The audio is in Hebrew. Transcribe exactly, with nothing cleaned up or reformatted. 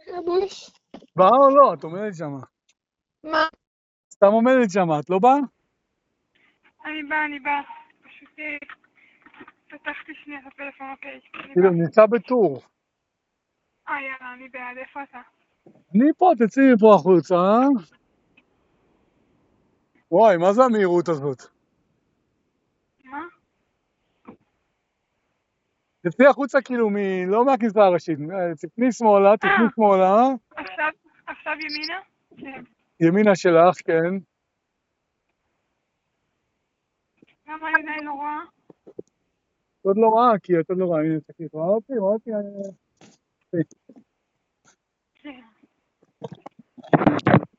רבוש. באה או לא? את עומדת שמה. מה? סתם עומדת שמה, את לא באה? אני באה, אני באה. פשוט אה, פתחתי שנייה את הפלאפון, אוקיי. אני כאילו, באה. נמצא בטור. אה, יאללה, אני בעד. איפה אתה? אני פה, תצאי מפה החוצה, אה? וואי, מה זה המהירות הזאת? מה? תצאי החוצה כאילו, מ... לא מהכניסה הראשית, אה, תפני שמאלה, תפני אה, שמאלה, עכשיו, עכשיו ימינה? כן. ימינה שלך, כן. למה אני עדיין לא רואה? את עוד לא רואה, כי את עוד לא רואה, הנה, תקשיב, רואה אותי, רואה אותי, אני... כן.